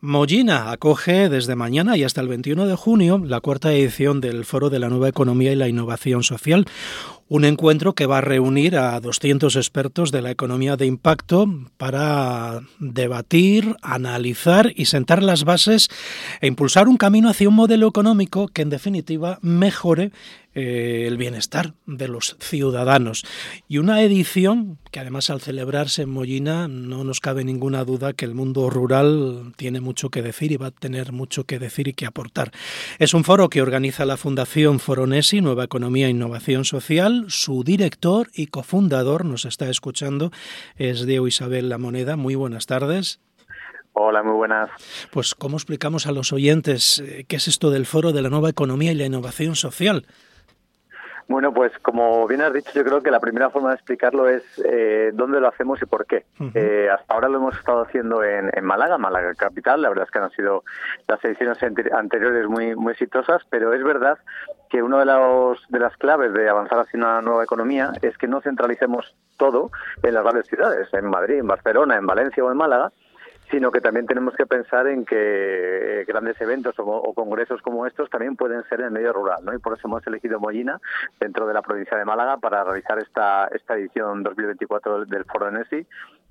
Mollina acoge desde mañana y hasta el 21 de junio la cuarta edición del Foro de la Nueva Economía y la Innovación Social. Un encuentro que va a reunir a 200 expertos de la economía de impacto para debatir, analizar y sentar las bases e impulsar un camino hacia un modelo económico que, en definitiva, mejore el bienestar de los ciudadanos. Y una edición que, además, al celebrarse en Mollina, no nos cabe ninguna duda que el mundo rural tiene mucho que decir y va a tener mucho que decir y que aportar. Es un foro que organiza la Fundación Foronesi, Nueva Economía e Innovación Social. Su director y cofundador nos está escuchando, es Diego Isabel La Moneda. Muy buenas tardes. Hola, muy buenas. Pues, ¿cómo explicamos a los oyentes qué es esto del Foro de la Nueva Economía y la Innovación Social? Bueno, pues como bien has dicho, yo creo que la primera forma de explicarlo es dónde lo hacemos y por qué. Hasta ahora lo hemos estado haciendo en Málaga capital. La verdad es que han sido las ediciones anteriores muy exitosas, pero es verdad que una de las claves de avanzar hacia una nueva economía es que no centralicemos todo en las grandes ciudades, en Madrid, en Barcelona, en Valencia o en Málaga, sino que también tenemos que pensar en que grandes eventos o congresos como estos también pueden ser en el medio rural, ¿no? Y por eso hemos elegido Mollina, dentro de la provincia de Málaga, para realizar esta edición 2024 del Foronesi,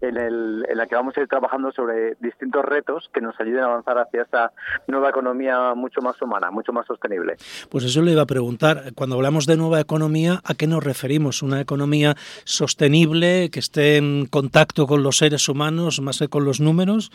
en la que vamos a ir trabajando sobre distintos retos que nos ayuden a avanzar hacia esta nueva economía mucho más humana, mucho más sostenible. Pues eso le iba a preguntar. Cuando hablamos de nueva economía, ¿a qué nos referimos? ¿Una economía sostenible, que esté en contacto con los seres humanos más que con los números?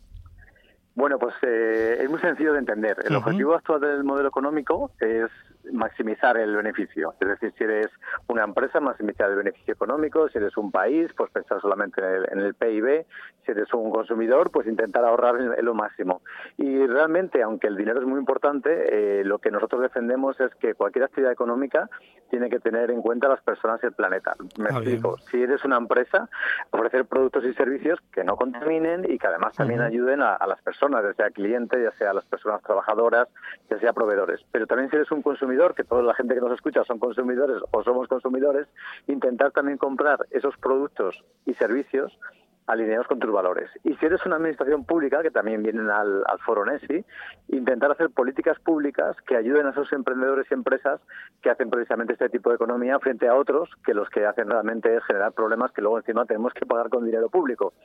Bueno, pues es muy sencillo de entender. El objetivo actual del modelo económico es maximizar el beneficio. Es decir, si eres una empresa, maximizar el beneficio económico. Si eres un país, pues pensar solamente en el PIB. Si eres un consumidor, pues intentar ahorrar en lo máximo. Y realmente, aunque el dinero es muy importante, lo que nosotros defendemos es que cualquier actividad económica tiene que tener en cuenta a las personas y el planeta. Me explico. Si eres una empresa, ofrecer productos y servicios que no contaminen y que además también ayuden a las personas, ya sea clientes, ya sea las personas trabajadoras, ya sea proveedores. Pero también si eres un consumidor, que toda la gente que nos escucha son consumidores o somos consumidores, intentar también comprar esos productos y servicios alineados con tus valores. Y si eres una administración pública, que también vienen al Foronesi, intentar hacer políticas públicas que ayuden a esos emprendedores y empresas que hacen precisamente este tipo de economía frente a otros que los que hacen realmente es generar problemas que luego encima tenemos que pagar con dinero público.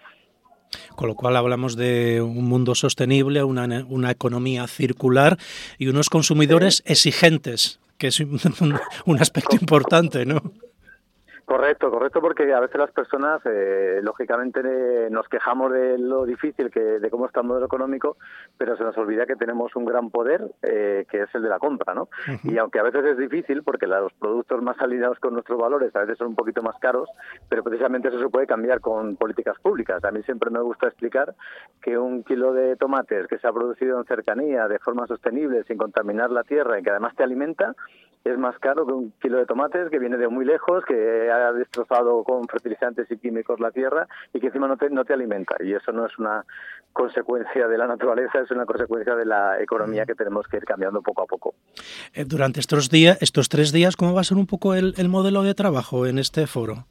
Con lo cual hablamos de un mundo sostenible, una economía circular y unos consumidores exigentes, que es un aspecto importante, ¿no? Correcto, porque a veces las personas, lógicamente, nos quejamos de lo difícil de cómo está el modelo económico, pero se nos olvida que tenemos un gran poder, que es el de la compra, ¿no? Y aunque a veces es difícil, porque los productos más alineados con nuestros valores a veces son un poquito más caros, pero precisamente eso se puede cambiar con políticas públicas. A mí siempre me gusta explicar que un kilo de tomates que se ha producido en cercanía, de forma sostenible, sin contaminar la tierra y que además te alimenta, es más caro que un kilo de tomates que viene de muy lejos, que ha destrozado con fertilizantes y químicos la tierra y que encima no te alimenta. Y eso no es una consecuencia de la naturaleza, es una consecuencia de la economía que tenemos que ir cambiando poco a poco. Durante estos 3 días, ¿cómo va a ser un poco el modelo de trabajo en este foro?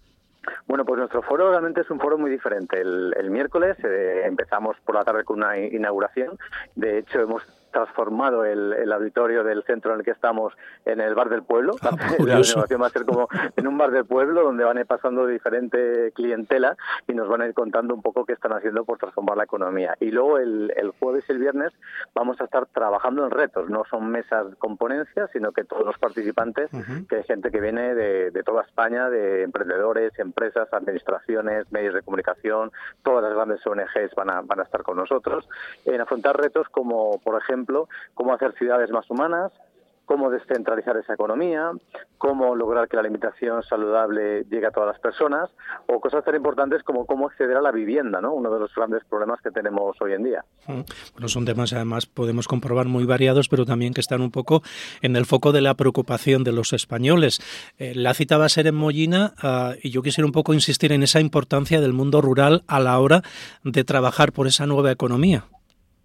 Bueno, pues nuestro foro realmente es un foro muy diferente. El miércoles empezamos por la tarde con una inauguración. De hecho, hemos transformado el auditorio del centro en el que estamos en el bar del pueblo. La inauguración va a ser como en un bar del pueblo donde van a ir pasando diferente clientela y nos van a ir contando un poco qué están haciendo por transformar la economía. Y luego el jueves y el viernes vamos a estar trabajando en retos. No son mesas con ponencias, sino que todos los participantes, que hay gente que viene de toda España, de emprendedores, empresas, administraciones, medios de comunicación, todas las grandes ONGs van a estar con nosotros en afrontar retos como, por ejemplo, cómo hacer ciudades más humanas, cómo descentralizar esa economía, cómo lograr que la alimentación saludable llegue a todas las personas, o cosas tan importantes como cómo acceder a la vivienda, ¿no? Uno de los grandes problemas que tenemos hoy en día. Bueno, son temas, además, podemos comprobar muy variados, pero también que están un poco en el foco de la preocupación de los españoles. La cita va a ser en Mollina, y yo quisiera un poco insistir en esa importancia del mundo rural a la hora de trabajar por esa nueva economía.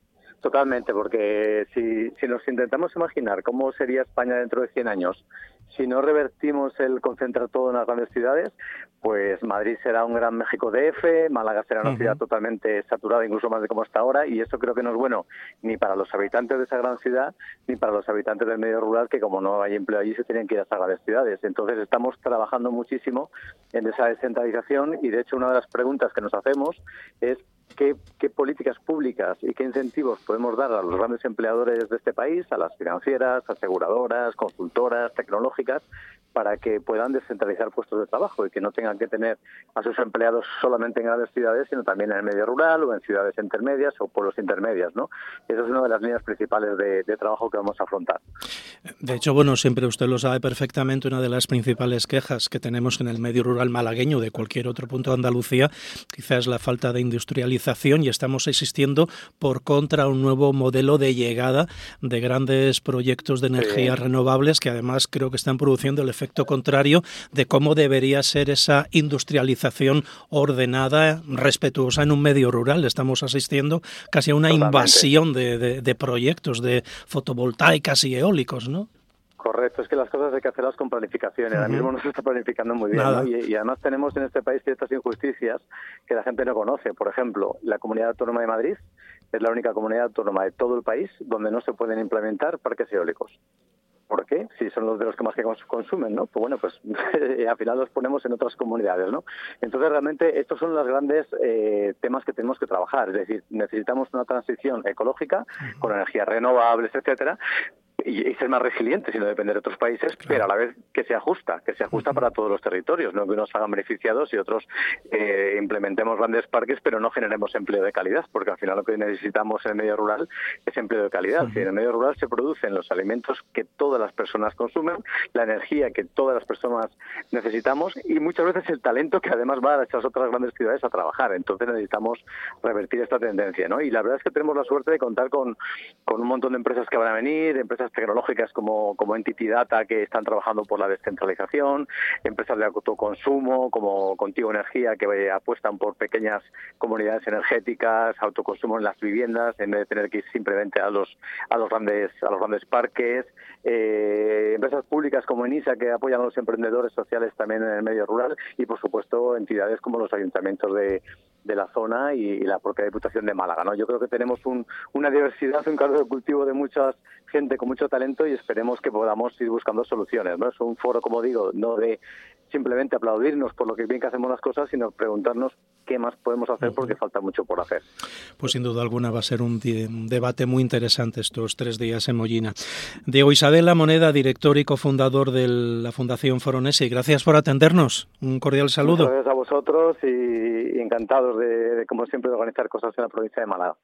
Totalmente, porque si nos intentamos imaginar cómo sería España dentro de 100 años si no revertimos el concentrar todo en las grandes ciudades, pues Madrid será un gran México DF, Málaga será una ciudad totalmente saturada, incluso más de como está ahora, y eso creo que no es bueno ni para los habitantes de esa gran ciudad, ni para los habitantes del medio rural, que como no hay empleo allí se tienen que ir a esas grandes ciudades. Entonces estamos trabajando muchísimo en esa descentralización, y de hecho una de las preguntas que nos hacemos es qué políticas públicas y qué incentivos podemos dar a los grandes empleadores de este país, a las financieras, aseguradoras, consultoras, tecnológicas, para que puedan descentralizar puestos de trabajo y que no tengan que tener a sus empleados solamente en grandes ciudades, sino también en el medio rural o en ciudades intermedias o pueblos intermedias, ¿no? Esa es una de las líneas principales de trabajo que vamos a afrontar. De hecho, bueno, siempre usted lo sabe perfectamente, una de las principales quejas que tenemos en el medio rural malagueño, de cualquier otro punto de Andalucía, quizás la falta de industrialización, y estamos existiendo por contra un nuevo modelo de llegada de grandes proyectos de energías renovables, que además creo que están produciendo el efecto contrario de cómo debería ser esa industrialización ordenada, respetuosa en un medio rural. Estamos asistiendo casi a una invasión de proyectos de fotovoltaicas y eólicos, ¿no? Correcto, es que las cosas hay que hacerlas con planificación. Ahora mismo no se está planificando muy bien, ¿no? Y además tenemos en este país ciertas injusticias que la gente no conoce. Por ejemplo, la Comunidad Autónoma de Madrid es la única comunidad autónoma de todo el país donde no se pueden implementar parques eólicos. ¿Por qué? Si son los de los que más que consumen, ¿no? Pues bueno, pues al final los ponemos en otras comunidades, ¿no? Entonces realmente estos son los grandes temas que tenemos que trabajar. Es decir, necesitamos una transición ecológica con energías renovables, etcétera, y ser más resilientes y no depender de otros países, pero a la vez que se ajusta para todos los territorios, no que unos hagan beneficiados y otros implementemos grandes parques, pero no generemos empleo de calidad, porque al final lo que necesitamos en el medio rural es empleo de calidad. En el medio rural se producen los alimentos que todas las personas consumen, la energía que todas las personas necesitamos y muchas veces el talento que además va a estas otras grandes ciudades a trabajar. Entonces necesitamos revertir esta tendencia, ¿no? Y la verdad es que tenemos la suerte de contar con un montón de empresas que van a venir, empresas tecnológicas como Entity Data, que están trabajando por la descentralización, empresas de autoconsumo como Contigo Energía, que apuestan por pequeñas comunidades energéticas, autoconsumo en las viviendas, en vez de tener que ir simplemente a los grandes parques, empresas públicas como Enisa, que apoyan a los emprendedores sociales también en el medio rural, y por supuesto entidades como los ayuntamientos de la zona y la propia Diputación de Málaga, ¿no? Yo creo que tenemos una diversidad, un caldo de cultivo de mucha gente con mucho talento, y esperemos que podamos ir buscando soluciones, ¿no? Es un foro, como digo, no de simplemente aplaudirnos por lo que bien que hacemos las cosas, sino preguntarnos qué más podemos hacer, porque falta mucho por hacer. Pues sin duda alguna va a ser un debate muy interesante estos 3 días en Mollina. Diego Isabela Moneda, director y cofundador de la Fundación Foronesi, gracias por atendernos. Un cordial saludo. Muchas gracias a vosotros y encantados de como siempre, de organizar cosas en la provincia de Málaga.